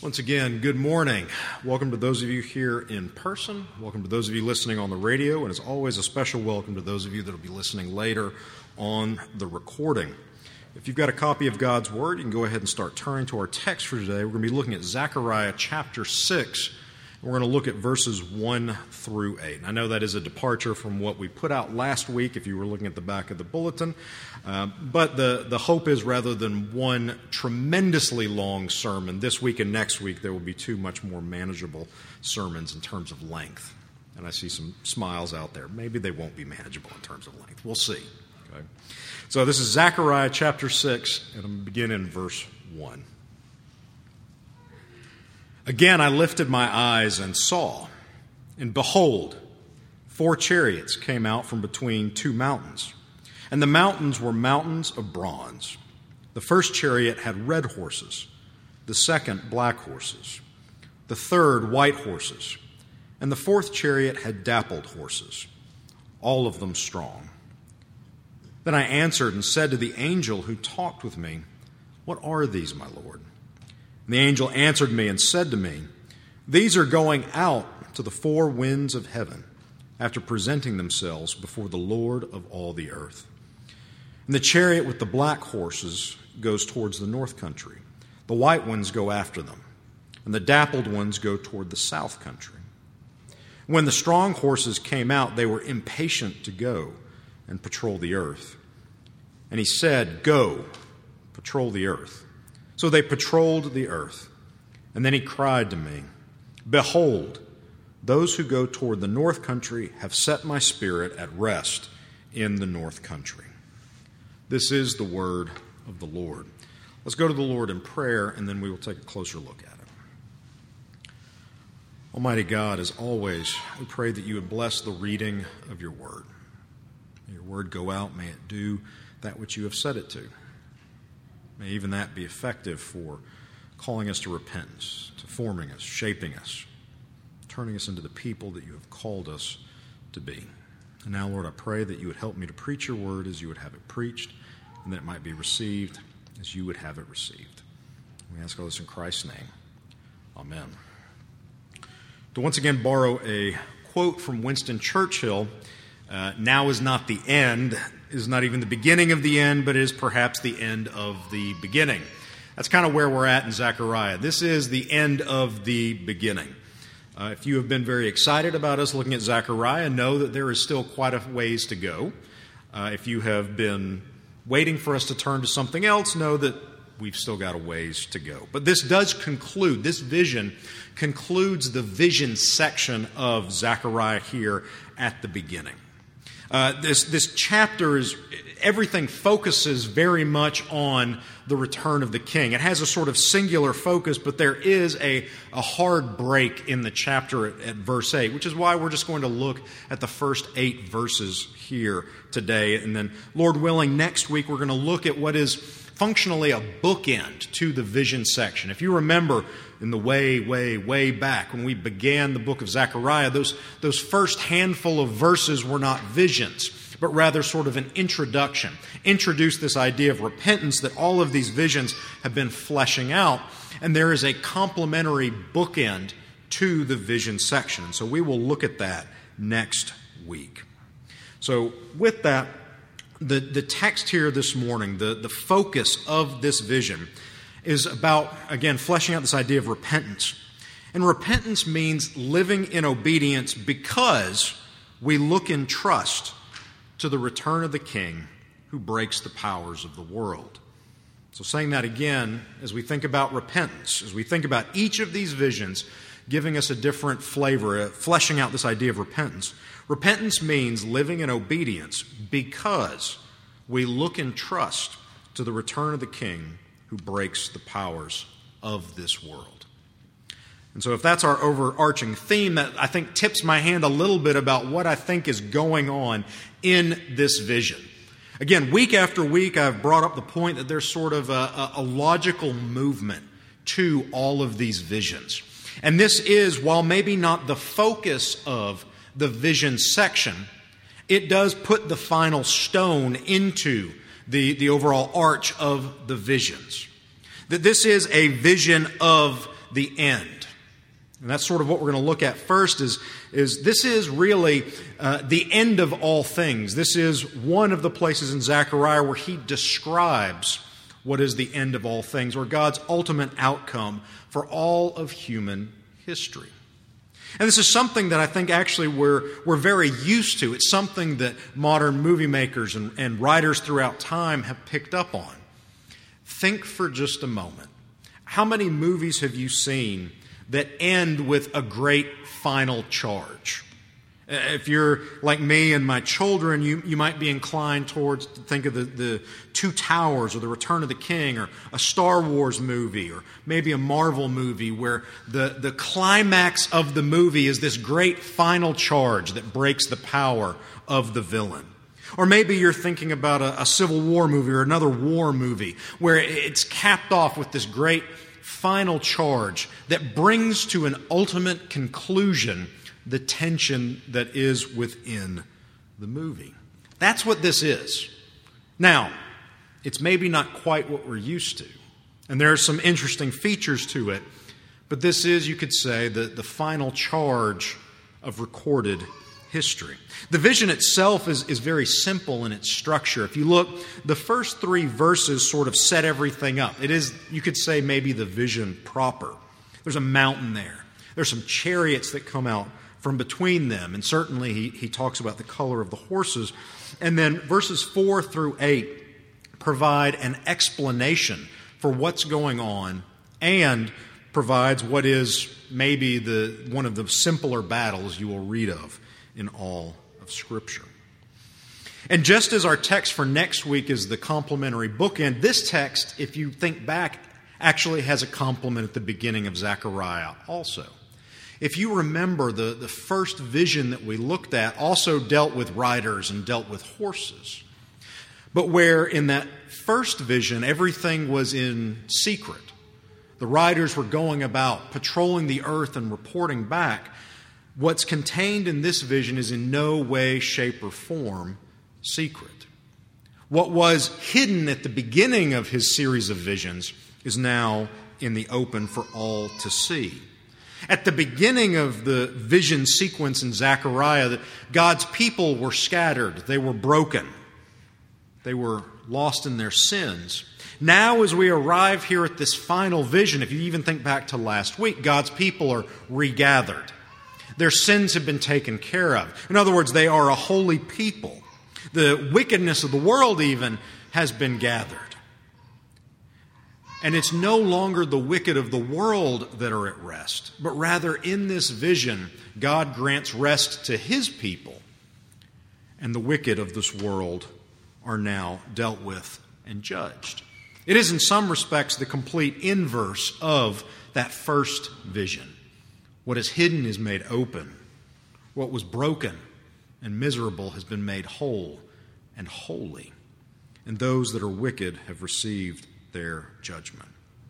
Once again, good morning. Welcome to those of you here in person. Welcome to those of you listening on the radio. And as always, a special welcome to those of you that will be listening later on the recording. If you've got a copy of God's Word, you can go ahead and start turning to our text for today. We're going to be looking at Zechariah chapter 6. We're going to look at verses 1 through 8. I know that is a departure from what we put out last week if you were looking at the back of the bulletin. But the hope is rather than one tremendously long sermon, this week and next week there will be two much more manageable sermons in terms of length. And I see some smiles out there. Maybe they won't be manageable in terms of length. We'll see. Okay? So this is Zechariah chapter 6, and I'm going to begin in verse 1. Again I lifted my eyes and saw, and behold, 4 chariots came out from between 2 mountains. And the mountains were mountains of bronze. The first chariot had red horses, the second black horses, the third white horses, and the fourth chariot had dappled horses, all of them strong. Then I answered and said to the angel who talked with me, "What are these, my Lord?" And the angel answered me and said to me, "These are going out to the 4 winds of heaven, after presenting themselves before the Lord of all the earth. And the chariot with the black horses goes towards the north country. The white ones go after them, and the dappled ones go toward the south country. When the strong horses came out, they were impatient to go and patrol the earth. And he said, 'Go, patrol the earth.' So they patrolled the earth. And then he cried to me, 'Behold, those who go toward the north country have set my spirit at rest in the north country.'" This is the word of the Lord. Let's go to the Lord in prayer, and then we will take a closer look at it. Almighty God, as always, we pray that you would bless the reading of your word. May your word go out, may it do that which you have said it to. May even that be effective for calling us to repentance, to forming us, shaping us, turning us into the people that you have called us to be. And now, Lord, I pray that you would help me to preach your word as you would have it preached, and that it might be received as you would have it received. We ask all this in Christ's name. Amen. To once again borrow a quote from Winston Churchill, now is not the end, is not even the beginning of the end, but is perhaps the end of the beginning. That's kind of where we're at in Zechariah. This is the end of the beginning. If you have been very excited about us looking at Zechariah, know that there is still quite a ways to go. If you have been waiting for us to turn to something else, know that we've still got a ways to go. But this does conclude, this vision concludes the vision section of Zechariah here at the beginning. This chapter is, everything focuses very much on the return of the king. It has a sort of singular focus, but there is a hard break in the chapter at verse 8, which is why we're just going to look at the first 8 verses here today. And then, Lord willing, next week we're going to look at what is functionally a bookend to the vision section. If you remember in the way back when we began the book of Zechariah, those first handful of verses were not visions, but rather sort of an introduction. Introduced this idea of repentance that all of these visions have been fleshing out, and there is a complementary bookend to the vision section. So we will look at that next week. So with that, the text here this morning, the focus of this vision is about, again, fleshing out this idea of repentance. And repentance means living in obedience because we look in trust to the return of the King who breaks the powers of the world. So saying that again, as we think about repentance, as we think about each of these visions giving us a different flavor, fleshing out this idea of repentance, repentance means living in obedience because we look in trust to the return of the King who breaks the powers of this world. And so if that's our overarching theme, that I think tips my hand a little bit about what I think is going on in this vision. Again, week after week, I've brought up the point that there's sort of a logical movement to all of these visions. And this is, while maybe not the focus of the vision section, it does put the final stone into the overall arch of the visions. That this is a vision of the end. And that's sort of what we're going to look at first is this is really the end of all things. This is one of the places in Zechariah where he describes what is the end of all things, or God's ultimate outcome for all of human history. And this is something that I think actually we're very used to. It's something that modern movie makers and writers throughout time have picked up on. Think for just a moment. How many movies have you seen that end with a great final charge? If you're like me and my children, you might be inclined towards to think of the Two Towers or The Return of the King or a Star Wars movie or maybe a Marvel movie where the climax of the movie is this great final charge that breaks the power of the villain. Or maybe you're thinking about a Civil War movie or another war movie where it's capped off with this great final charge that brings to an ultimate conclusion the tension that is within the movie. That's what this is. Now, it's maybe not quite what we're used to, and there are some interesting features to it, but this is, you could say, the final charge of recorded history. The vision itself is very simple in its structure. If you look, the first 3 verses sort of set everything up. It is, you could say, maybe the vision proper. There's a mountain there. There's some chariots that come out from between them, and certainly he talks about the color of the horses. And then verses 4 through 8 provide an explanation for what's going on and provides what is maybe one of the simpler battles you will read of in all of Scripture. And just as our text for next week is the complementary bookend, this text, if you think back, actually has a complement at the beginning of Zechariah also. If you remember, the first vision that we looked at also dealt with riders and dealt with horses. But where in that first vision everything was in secret, the riders were going about patrolling the earth and reporting back, what's contained in this vision is in no way, shape, or form secret. What was hidden at the beginning of his series of visions is now in the open for all to see. At the beginning of the vision sequence in Zechariah, that God's people were scattered, they were broken, they were lost in their sins. Now as we arrive here at this final vision, if you even think back to last week, God's people are regathered. Their sins have been taken care of. In other words, they are a holy people. The wickedness of the world even has been gathered. And it's no longer the wicked of the world that are at rest, but rather in this vision, God grants rest to His people, and the wicked of this world are now dealt with and judged. It is in some respects the complete inverse of that first vision. What is hidden is made open. What was broken and miserable has been made whole and holy. And those that are wicked have received their judgment.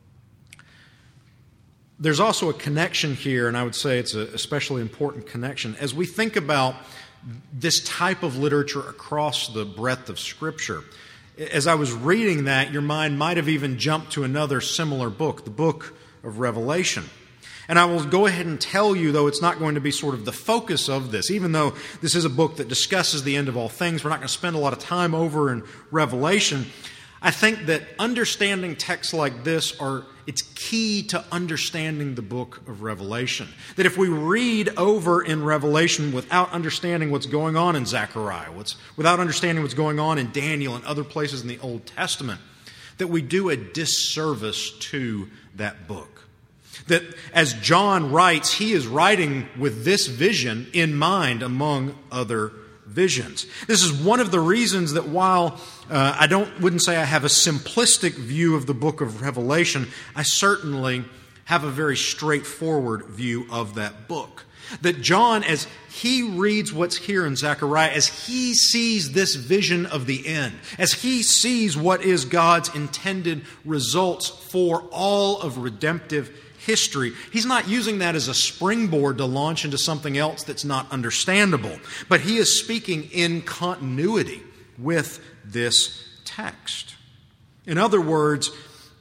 There's also a connection here, and I would say it's an especially important connection. As we think about this type of literature across the breadth of Scripture, as I was reading that, your mind might have even jumped to another similar book, the book of Revelation. And I will go ahead and tell you, though it's not going to be sort of the focus of this, even though this is a book that discusses the end of all things, we're not going to spend a lot of time over in Revelation. I think that understanding texts like this it's key to understanding the book of Revelation. That if we read over in Revelation without understanding what's going on in Zechariah, without understanding what's going on in Daniel and other places in the Old Testament, that we do a disservice to that book. That as John writes, he is writing with this vision in mind among other visions. This is one of the reasons that while I wouldn't say I have a simplistic view of the book of Revelation, I certainly have a very straightforward view of that book. That John, as he reads what's here in Zechariah, as he sees this vision of the end, as he sees what is God's intended results for all of redemptive history, he's not using that as a springboard to launch into something else that's not understandable. But he is speaking in continuity with this text. In other words,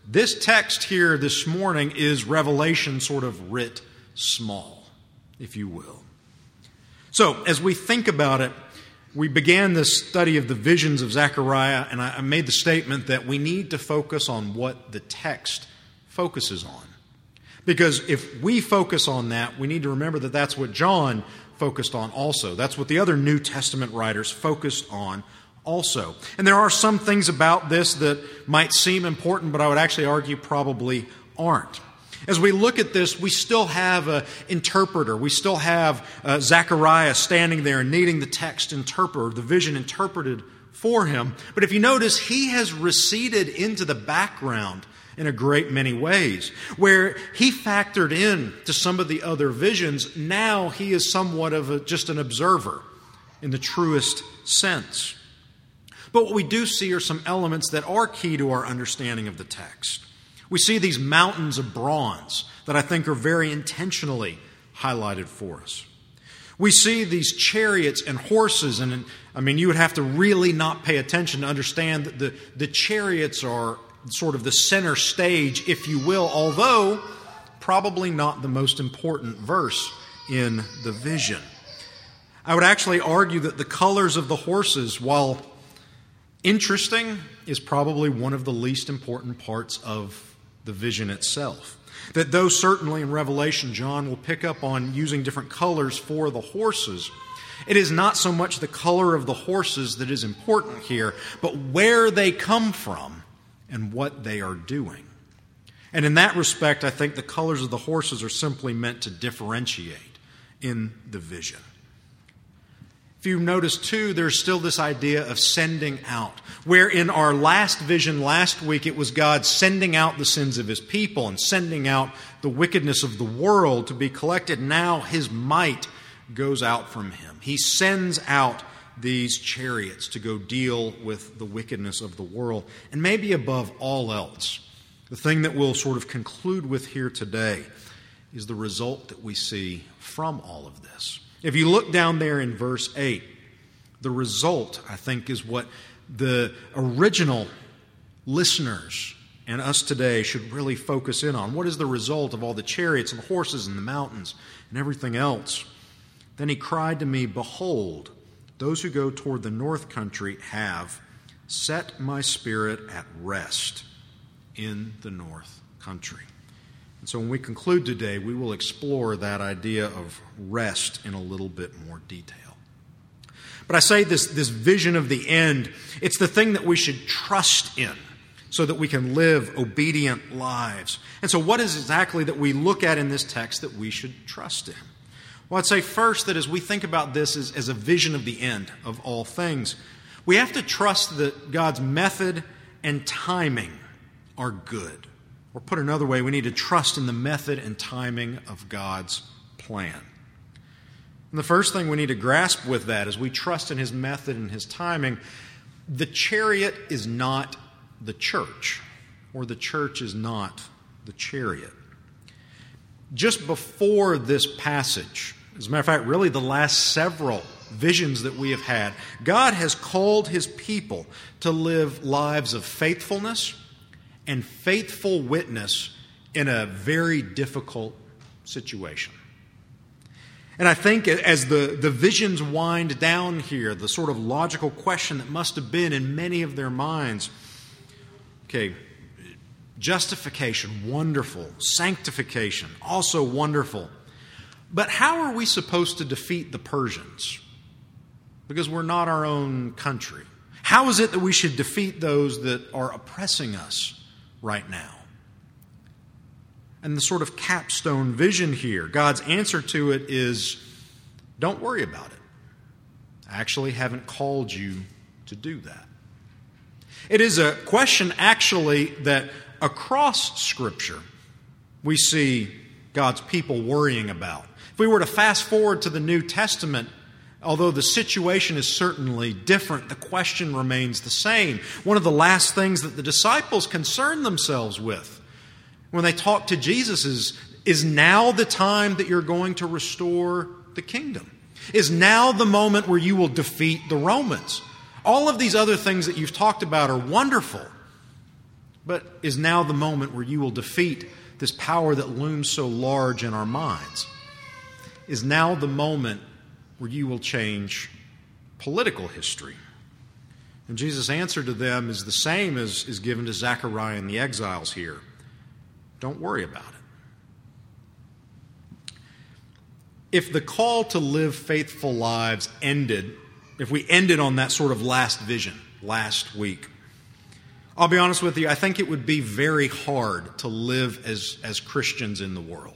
This text here this morning is Revelation sort of writ small, if you will. So, as we think about it, we began this study of the visions of Zechariah, and I made the statement that we need to focus on what the text focuses on. Because if we focus on that, we need to remember that that's what John focused on also. That's what the other New Testament writers focused on also. And there are some things about this that might seem important, but I would actually argue probably aren't. As we look at this, we still have an interpreter. We still have Zechariah standing there and needing the text interpreted, the vision interpreted for him. But if you notice, he has receded into the background in a great many ways. Where he factored in to some of the other visions, now he is somewhat of just an observer in the truest sense. But what we do see are some elements that are key to our understanding of the text. We see these mountains of bronze that I think are very intentionally highlighted for us. We see these chariots and horses, and you would have to really not pay attention to understand that the chariots are sort of the center stage, if you will, although probably not the most important verse in the vision. I would actually argue that the colors of the horses, while interesting, is probably one of the least important parts of the vision itself. That though certainly in Revelation John will pick up on using different colors for the horses, it is not so much the color of the horses that is important here, but where they come from and what they are doing. And in that respect, I think the colors of the horses are simply meant to differentiate in the vision. If you notice too, there's still this idea of sending out, where in our last vision last week it was God sending out the sins of His people and sending out the wickedness of the world to be collected. Now His might goes out from Him. He sends out these chariots to go deal with the wickedness of the world. And maybe above all else, the thing that we'll sort of conclude with here today is the result that we see from all of this. If you look down there in verse 8, the result, I think, is what the original listeners and us today should really focus in on. What is the result of all the chariots and the horses and the mountains and everything else? Then he cried to me, "Behold, those who go toward the north country have set my spirit at rest in the north country." And so when we conclude today, we will explore that idea of rest in a little bit more detail. But I say this vision of the end, it's the thing that we should trust in so that we can live obedient lives. And so what is exactly that we look at in this text that we should trust in? Well, I'd say first that as we think about this as a vision of the end of all things, we have to trust that God's method and timing are good. Or put another way, we need to trust in the method and timing of God's plan. And the first thing we need to grasp with that is we trust in His method and His timing. The chariot is not the church, or the church is not the chariot. Just before this passage, as a matter of fact, really the last several visions that we have had, God has called His people to live lives of faithfulness and faithful witness in a very difficult situation. And I think as the visions wind down here, the sort of logical question that must have been in many of their minds, okay, justification, wonderful. Sanctification, also wonderful. But how are we supposed to defeat the Persians? Because we're not our own country. How is it that we should defeat those that are oppressing us right now? And the sort of capstone vision here, God's answer to it is, don't worry about it. I actually haven't called you to do that. It is a question actually that across Scripture we see God's people worrying about. If we were to fast forward to the New Testament, although the situation is certainly different, the question remains the same. One of the last things that the disciples concerned themselves with when they talk to Jesus is now the time that you're going to restore the kingdom? Is now the moment where you will defeat the Romans? All of these other things that you've talked about are wonderful. but is now the moment where you will defeat this power that looms so large in our minds. Is now the moment where you will change political history. And Jesus' answer to them is the same as is given to Zechariah and the exiles here. Don't worry about it. If the call to live faithful lives ended, if we ended on that sort of last vision last week, I'll be honest with you, I think it would be very hard to live as Christians in the world.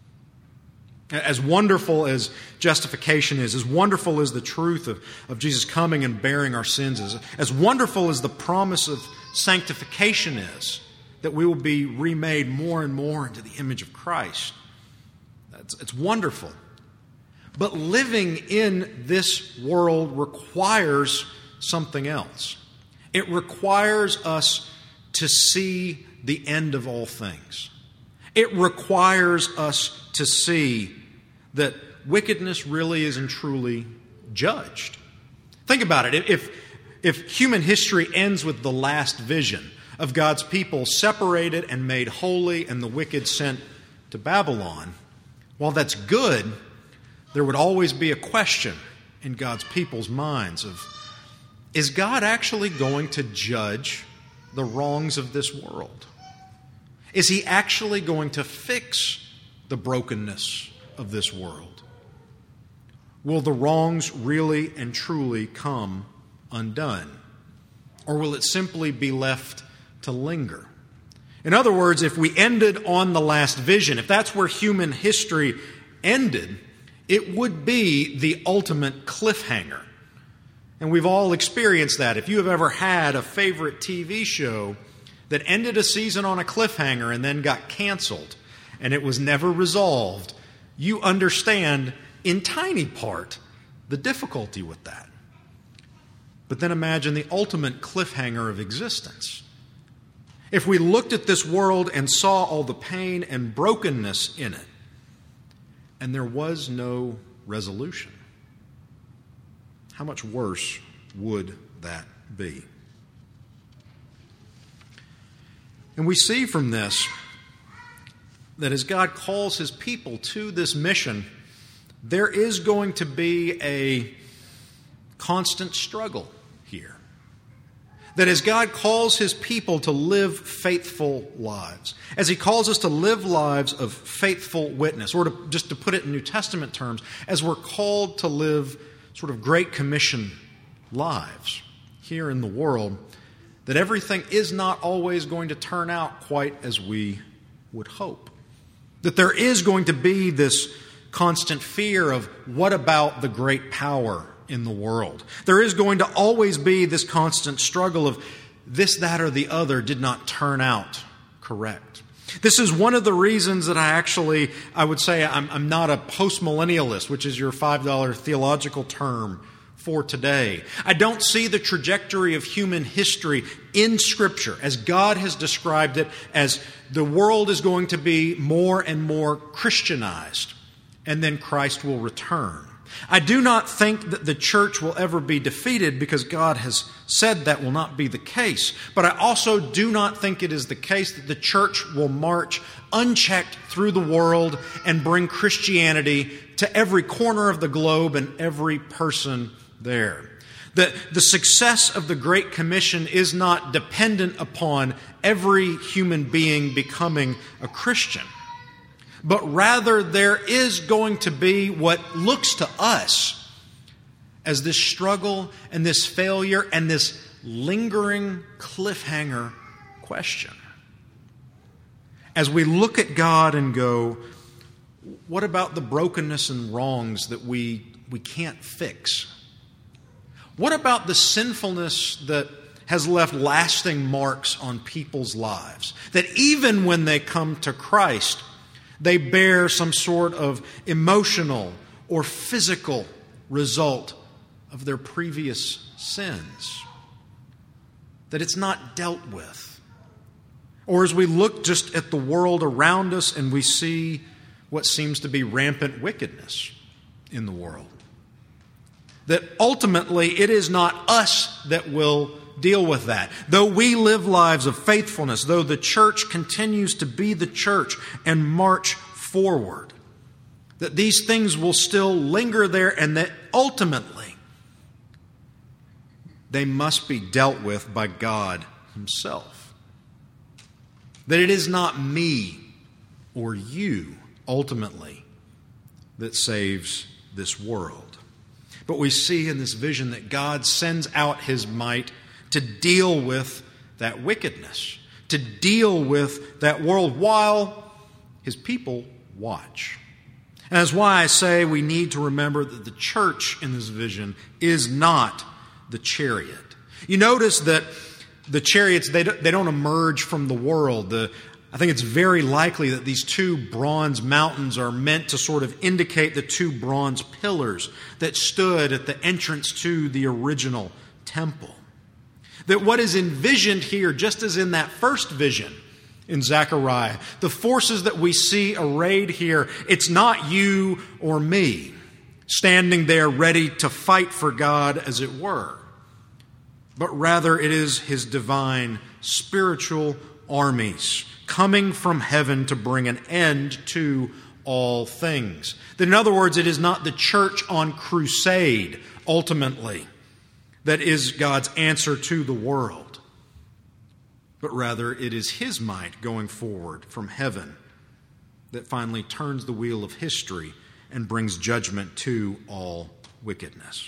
As wonderful as justification is, as wonderful as the truth of Jesus coming and bearing our sins is, as wonderful as the promise of sanctification is, that we will be remade more and more into the image of Christ. It's wonderful. But living in this world requires something else. It requires us to see the end of all things. It requires us to see that wickedness really isn't truly judged. Think about it. If human history ends with the last vision of God's people separated and made holy and the wicked sent to Babylon, while that's good, there would always be a question in God's people's minds of, is God actually going to judge the wrongs of this world? Is He actually going to fix the brokenness of this world? Will the wrongs really and truly come undone? Or will it simply be left to linger? In other words, if we ended on the last vision, if that's where human history ended, it would be the ultimate cliffhanger. And we've all experienced that. If you have ever had a favorite TV show that ended a season on a cliffhanger and then got canceled and it was never resolved, you understand in tiny part the difficulty with that. But then imagine the ultimate cliffhanger of existence. If we looked at this world and saw all the pain and brokenness in it, and there was no resolution, how much worse would that be? And we see from this that as God calls His people to this mission, there is going to be a constant struggle here. That as God calls His people to live faithful lives, as He calls us to live lives of faithful witness, or just to put it in New Testament terms, as we're called to live sort of Great Commission lives here in the world, that everything is not always going to turn out quite as we would hope. That there is going to be this constant fear of what about the great power in the world? There is going to always be this constant struggle of this, that, or the other did not turn out correct. This is one of the reasons that I would say I'm not a postmillennialist, which is your $5 theological term for today. I don't see the trajectory of human history in Scripture as God has described it, as the world is going to be more and more Christianized, and then Christ will return. I do not think that the church will ever be defeated, because God has said that will not be the case. But I also do not think it is the case that the church will march unchecked through the world and bring Christianity to every corner of the globe and every person there. The success of the Great Commission is not dependent upon every human being becoming a Christian. But rather there is going to be what looks to us as this struggle and this failure and this lingering cliffhanger question. As we look at God and go, what about the brokenness and wrongs that we can't fix? What about the sinfulness that has left lasting marks on people's lives? That even when they come to Christ, they bear some sort of emotional or physical result of their previous sins. That it's not dealt with. Or as we look just at the world around us and we see what seems to be rampant wickedness in the world. That ultimately it is not us that will deal with that. Though we live lives of faithfulness, though the church continues to be the church and march forward, that these things will still linger there and that ultimately they must be dealt with by God Himself. That it is not me or you ultimately that saves this world. But we see in this vision that God sends out His might to deal with that wickedness, to deal with that world while His people watch. And that's why I say we need to remember that the church in this vision is not the chariot. You notice that the chariots, they don't emerge from the world. I think it's very likely that these two bronze mountains are meant to sort of indicate the two bronze pillars that stood at the entrance to the original temple. That what is envisioned here, just as in that first vision in Zechariah, the forces that we see arrayed here, it's not you or me standing there ready to fight for God, as it were, but rather it is His divine spiritual armies coming from heaven to bring an end to all things. That in other words, it is not the church on crusade, ultimately, that is God's answer to the world, but rather it is His might going forward from heaven that finally turns the wheel of history and brings judgment to all wickedness.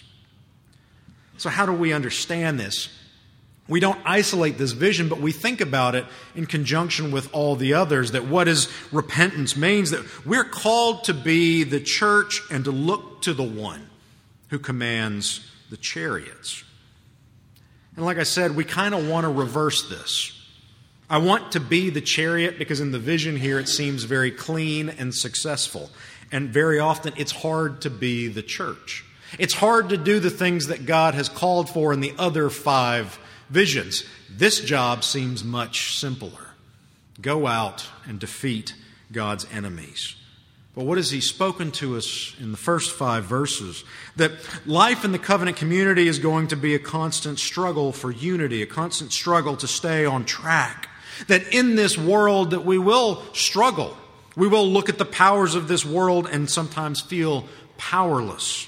So how do we understand this? We don't isolate this vision, but we think about it in conjunction with all the others, that what is repentance means, that we're called to be the church and to look to the one who commands the chariots. And like I said, we kind of want to reverse this. I want to be the chariot because in the vision here it seems very clean and successful. And very often it's hard to be the church. It's hard to do the things that God has called for in the other 5 visions. This job seems much simpler. Go out and defeat God's enemies. But what has He spoken to us in the first 5 verses? That life in the covenant community is going to be a constant struggle for unity, a constant struggle to stay on track. That in this world that we will struggle. We will look at the powers of this world and sometimes feel powerless.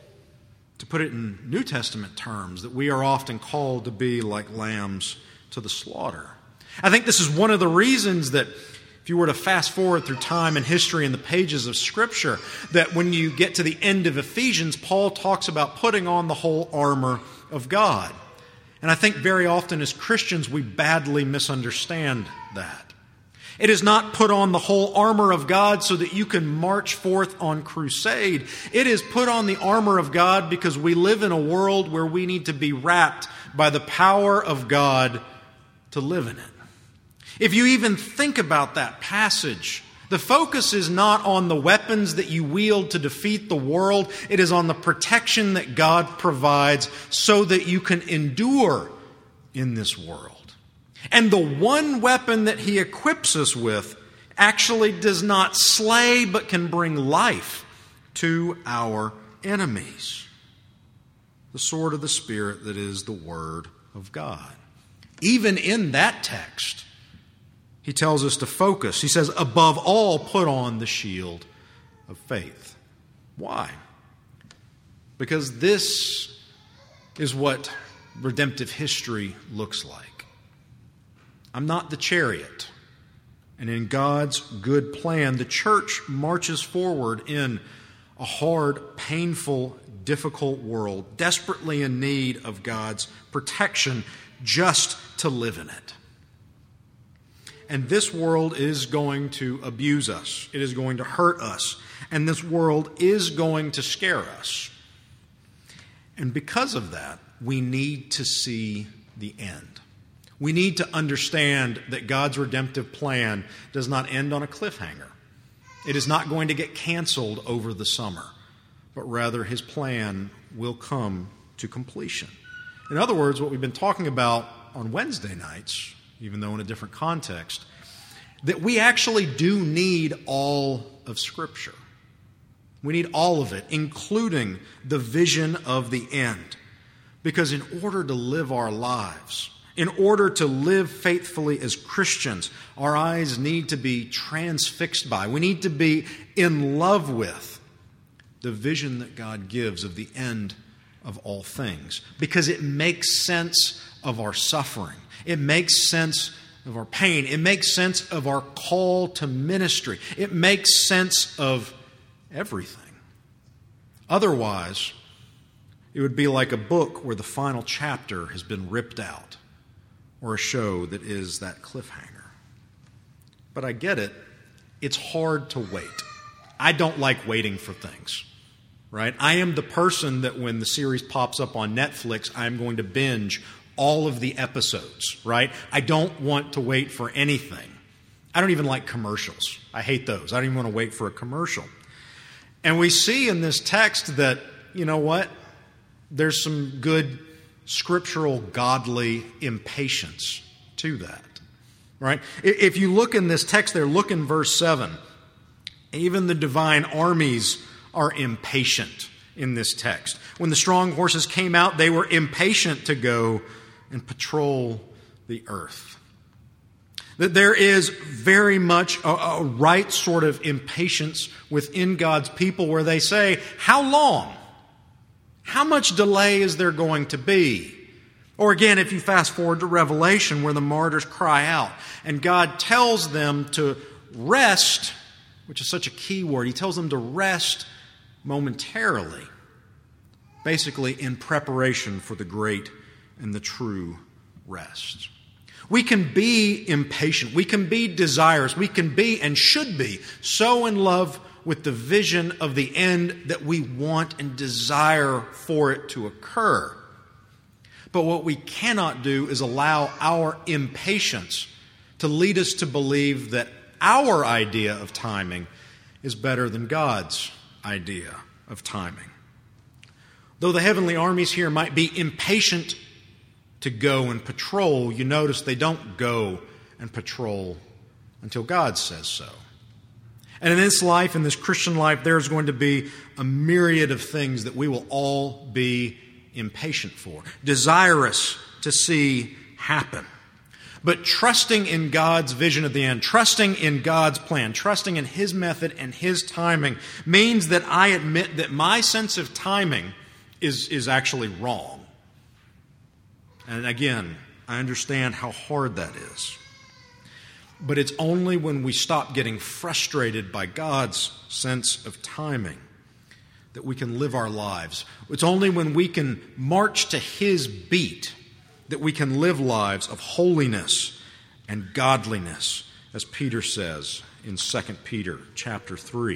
To put it in New Testament terms, that we are often called to be like lambs to the slaughter. I think this is one of the reasons that if you were to fast forward through time and history in the pages of Scripture, that when you get to the end of Ephesians, Paul talks about putting on the whole armor of God. And I think very often as Christians we badly misunderstand that. It is not put on the whole armor of God so that you can march forth on crusade. It is put on the armor of God because we live in a world where we need to be wrapped by the power of God to live in it. If you even think about that passage, the focus is not on the weapons that you wield to defeat the world. It is on the protection that God provides so that you can endure in this world. And the one weapon that He equips us with actually does not slay but can bring life to our enemies. The sword of the Spirit that is the Word of God. Even in that text, He tells us to focus. He says, above all, put on the shield of faith. Why? Because this is what redemptive history looks like. I'm not the chariot. And in God's good plan, the church marches forward in a hard, painful, difficult world, desperately in need of God's protection just to live in it. And this world is going to abuse us. It is going to hurt us. And this world is going to scare us. And because of that, we need to see the end. We need to understand that God's redemptive plan does not end on a cliffhanger. It is not going to get canceled over the summer, but rather His plan will come to completion. In other words, what we've been talking about on Wednesday nights, even though in a different context, that we actually do need all of Scripture. We need all of it, including the vision of the end. Because in order to live our lives, in order to live faithfully as Christians, our eyes need to be transfixed by, we need to be in love with the vision that God gives of the end of all things. Because it makes sense of our suffering. It makes sense of our pain. It makes sense of our call to ministry. It makes sense of everything. Otherwise, it would be like a book where the final chapter has been ripped out, or a show that is that cliffhanger. But I get it. It's hard to wait. I don't like waiting for things, right? I am the person that when the series pops up on Netflix, I'm going to binge all of the episodes, right? I don't want to wait for anything. I don't even like commercials. I hate those. I don't even want to wait for a commercial. And we see in this text that, you know what? There's some good scriptural, godly impatience to that, right? If you look in this text there, look in verse 7. Even the divine armies are impatient in this text. When the strong horses came out, they were impatient to go and patrol the earth. That there is very much a right sort of impatience within God's people where they say, how long? How much delay is there going to be? Or again, if you fast forward to Revelation where the martyrs cry out and God tells them to rest, which is such a key word. He tells them to rest momentarily, basically in preparation for the great and the true rest. We can be impatient. We can be desirous. We can be and should be so in love with the vision of the end that we want and desire for it to occur. But what we cannot do is allow our impatience to lead us to believe that our idea of timing is better than God's idea of timing. Though the heavenly armies here might be impatient to go and patrol, you notice they don't go and patrol until God says so. And in this life, in this Christian life, there's going to be a myriad of things that we will all be impatient for, desirous to see happen. But trusting in God's vision at the end, trusting in God's plan, trusting in His method and His timing means that I admit that my sense of timing is actually wrong. And again, I understand how hard that is. But it's only when we stop getting frustrated by God's sense of timing that we can live our lives. It's only when we can march to His beat that we can live lives of holiness and godliness, as Peter says in 2 Peter chapter 3.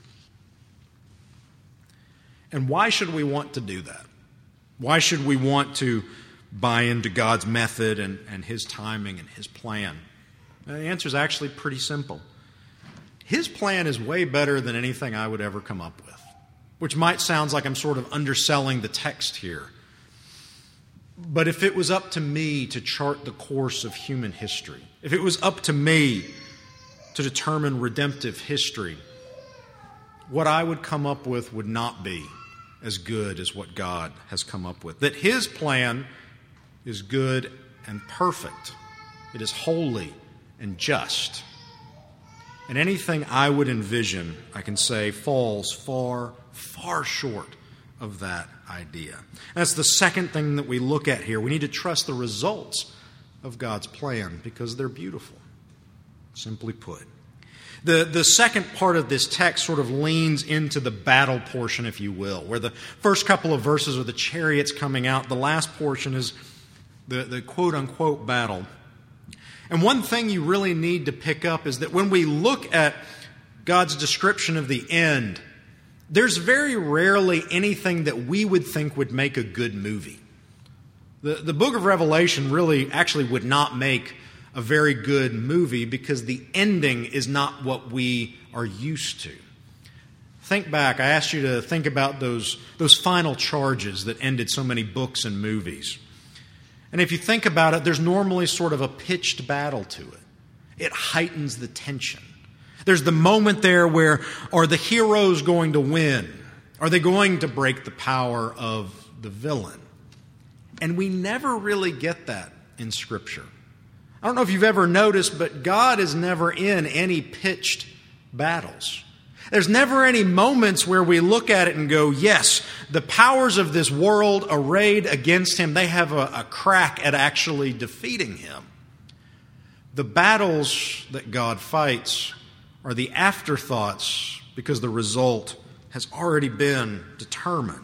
And why should we want to do that? Why should we want to buy into God's method and His timing and His plan? And the answer is actually pretty simple. His plan is way better than anything I would ever come up with, which might sound like I'm sort of underselling the text here. But if it was up to me to chart the course of human history, if it was up to me to determine redemptive history, what I would come up with would not be as good as what God has come up with. That His plan is good and perfect. It is holy and just. And anything I would envision, I can say, falls far, far short of that idea. That's the second thing that we look at here. We need to trust the results of God's plan because they're beautiful, simply put. The second part of this text sort of leans into the battle portion, if you will, where the first couple of verses are the chariots coming out. The last portion is the quote-unquote battle. And one thing you really need to pick up is that when we look at God's description of the end, there's very rarely anything that we would think would make a good movie. The book of Revelation really actually would not make a very good movie because the ending is not what we are used to. Think back. I asked you to think about those final charges that ended so many books and movies. And if you think about it, there's normally sort of a pitched battle to it. It heightens the tension. There's the moment there where, are the heroes going to win? Are they going to break the power of the villain? And we never really get that in Scripture. I don't know if you've ever noticed, but God is never in any pitched battles. There's never any moments where we look at it and go, yes, the powers of this world arrayed against him, they have a crack at actually defeating him. The battles that God fights are the afterthoughts because the result has already been determined.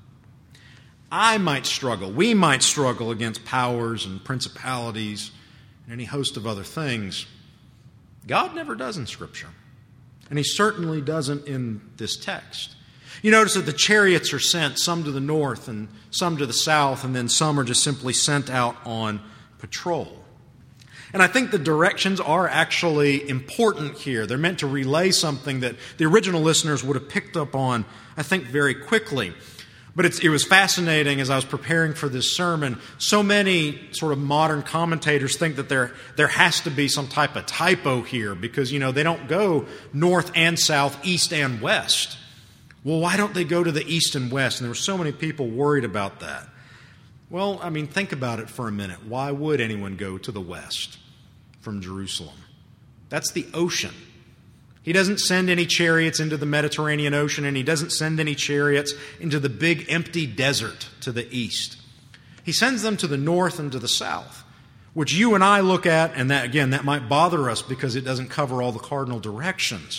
I might struggle, we might struggle against powers and principalities and any host of other things. God never does in Scripture. And he certainly doesn't in this text. You notice that the chariots are sent, some to the north and some to the south, and then some are just simply sent out on patrol. And I think the directions are actually important here. They're meant to relay something that the original listeners would have picked up on, I think, very quickly. But it was fascinating as I was preparing for this sermon. So many sort of modern commentators think that there has to be some type of typo here because, they don't go north and south, east and west. Well, why don't they go to the east and west? And there were so many people worried about that. Well, think about it for a minute. Why would anyone go to the west from Jerusalem? That's the ocean. He doesn't send any chariots into the Mediterranean Ocean, and he doesn't send any chariots into the big empty desert to the east. He sends them to the north and to the south, which you and I look at, and that might bother us because it doesn't cover all the cardinal directions.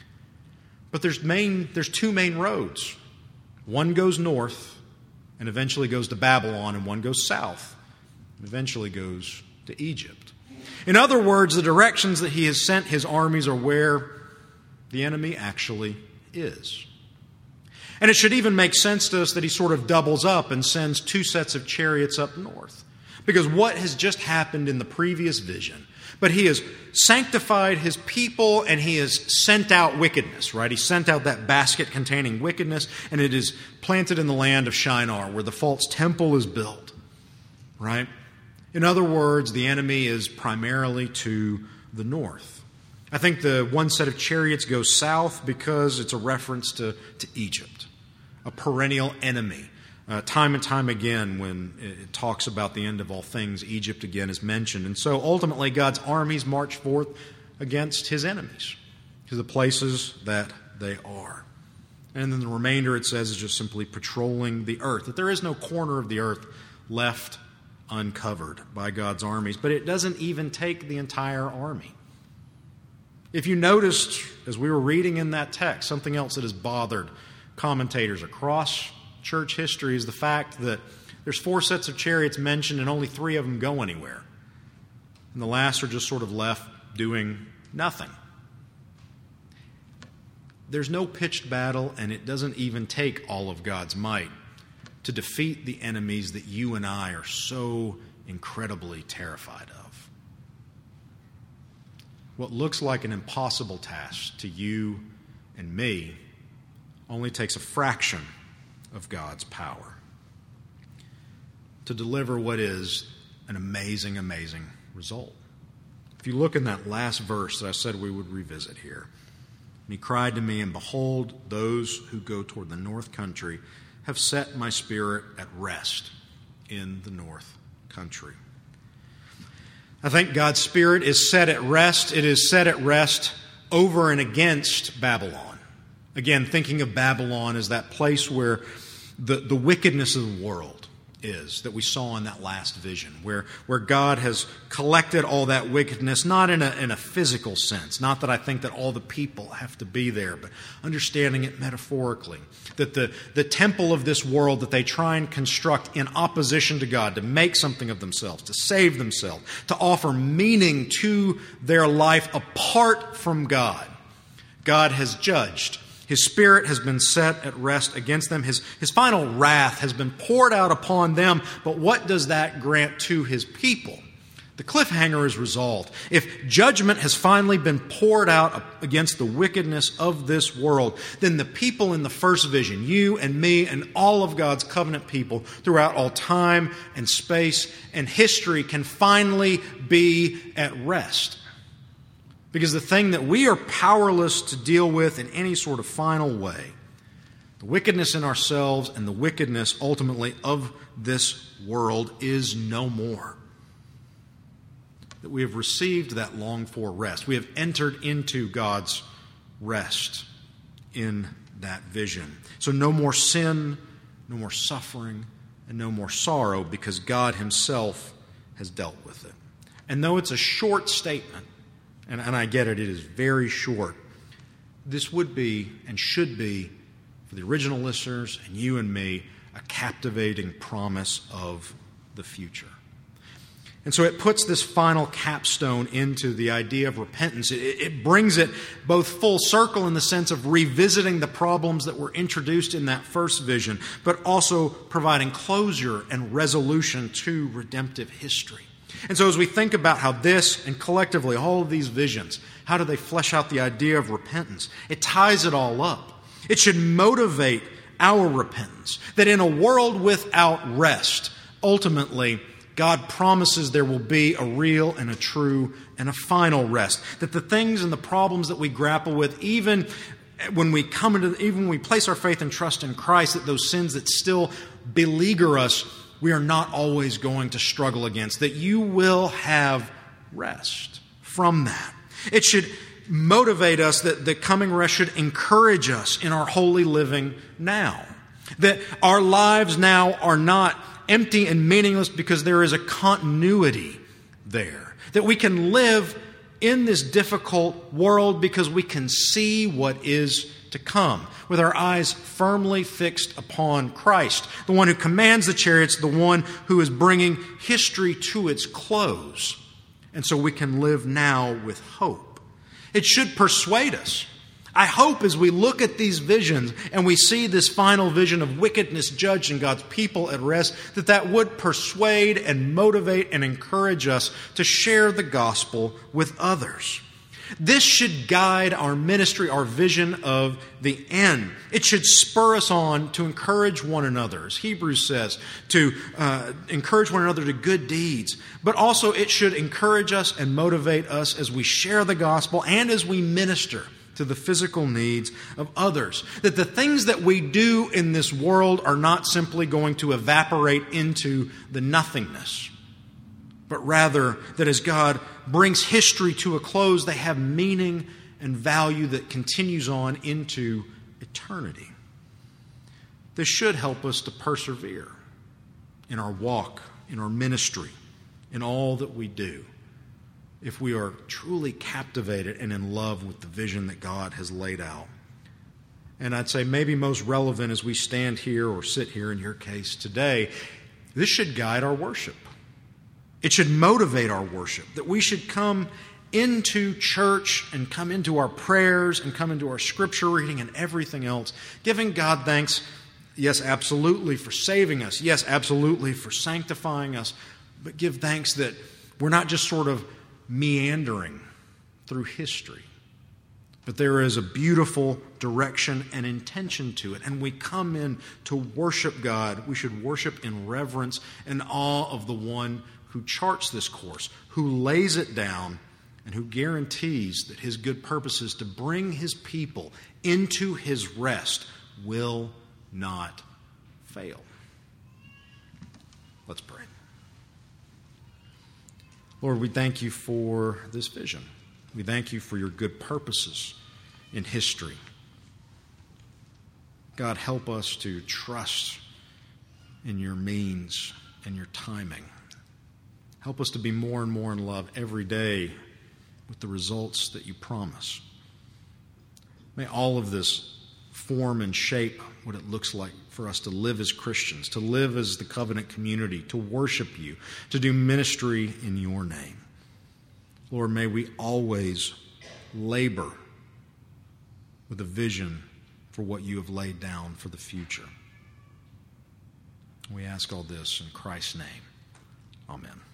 But there's two main roads. One goes north and eventually goes to Babylon, and one goes south and eventually goes to Egypt. In other words, the directions that he has sent his armies are where the enemy actually is. And it should even make sense to us that he sort of doubles up and sends two sets of chariots up north. Because what has just happened in the previous vision? But he has sanctified his people and he has sent out wickedness, right? He sent out that basket containing wickedness, and it is planted in the land of Shinar, where the false temple is built, right? In other words, the enemy is primarily to the north. I think the one set of chariots goes south because it's a reference to Egypt, a perennial enemy. Time and time again, when it talks about the end of all things, Egypt again is mentioned. And so ultimately, God's armies march forth against his enemies to the places that they are. And then the remainder, it says, is just simply patrolling the earth. That there is no corner of the earth left uncovered by God's armies. But it doesn't even take the entire army. If you noticed, as we were reading in that text, something else that has bothered commentators across church history is the fact that there's 4 sets of chariots mentioned and only 3 of them go anywhere. And the last are just sort of left doing nothing. There's no pitched battle, and it doesn't even take all of God's might to defeat the enemies that you and I are so incredibly terrified of. What looks like an impossible task to you and me only takes a fraction of God's power to deliver what is an amazing, amazing result. If you look in that last verse that I said we would revisit here, and he cried to me, and behold, those who go toward the north country have set my spirit at rest in the north country. I think God's Spirit is set at rest. It is set at rest over and against Babylon. Again, thinking of Babylon as that place where the wickedness of the world is, that we saw in that last vision, where God has collected all that wickedness, not in a physical sense, not that I think that all the people have to be there, but understanding it metaphorically, that the temple of this world that they try and construct in opposition to God, to make something of themselves, to save themselves, to offer meaning to their life apart from God, God has judged. His Spirit has been set at rest against them. His final wrath has been poured out upon them. But what does that grant to his people? The cliffhanger is resolved. If judgment has finally been poured out against the wickedness of this world, then the people in the first vision, you and me and all of God's covenant people throughout all time and space and history, can finally be at rest. Because the thing that we are powerless to deal with in any sort of final way, the wickedness in ourselves and the wickedness ultimately of this world, is no more. That we have received that longed-for rest. We have entered into God's rest in that vision. So no more sin, no more suffering, and no more sorrow, because God Himself has dealt with it. And though it's a short statement, and I get it, it is very short, this would be and should be, for the original listeners and you and me, a captivating promise of the future. And so it puts this final capstone into the idea of repentance. It brings it both full circle in the sense of revisiting the problems that were introduced in that first vision, but also providing closure and resolution to redemptive history. And so as we think about how this and collectively all of these visions, how do they flesh out the idea of repentance? It ties it all up. It should motivate our repentance, that in a world without rest, ultimately, God promises there will be a real and a true and a final rest. That the things and the problems that we grapple with, even when we place our faith and trust in Christ, that those sins that still beleaguer us, we are not always going to struggle against. That you will have rest from that. It should motivate us, that the coming rest should encourage us in our holy living now. That our lives now are not empty and meaningless because there is a continuity there. That we can live in this difficult world because we can see what is to come, with our eyes firmly fixed upon Christ, the one who commands the chariots, the one who is bringing history to its close. And so we can live now with hope. It should persuade us. I hope as we look at these visions and we see this final vision of wickedness judged and God's people at rest, that would persuade and motivate and encourage us to share the gospel with others. This should guide our ministry, our vision of the end. It should spur us on to encourage one another, as Hebrews says, to encourage one another to good deeds. But also it should encourage us and motivate us as we share the gospel and as we minister to the physical needs of others. That the things that we do in this world are not simply going to evaporate into the nothingness, but rather that as God brings history to a close, they have meaning and value that continues on into eternity. This should help us to persevere in our walk, in our ministry, in all that we do, if we are truly captivated and in love with the vision that God has laid out. And I'd say maybe most relevant as we stand here or sit here in your case today, this should guide our worship. It should motivate our worship, that we should come into church and come into our prayers and come into our scripture reading and everything else, giving God thanks, yes, absolutely, for saving us, yes, absolutely, for sanctifying us, but give thanks that we're not just sort of meandering through history, but there is a beautiful direction and intention to it. And we come in to worship God. We should worship in reverence and awe of the one who charts this course, who lays it down, and who guarantees that His good purposes to bring His people into His rest will not fail. Let's pray. Lord, we thank You for this vision. We thank You for Your good purposes in history. God, help us to trust in Your means and Your timing. Help us to be more and more in love every day with the results that You promise. May all of this form and shape what it looks like for us to live as Christians, to live as the covenant community, to worship You, to do ministry in Your name. Lord, may we always labor with a vision for what You have laid down for the future. We ask all this in Christ's name. Amen.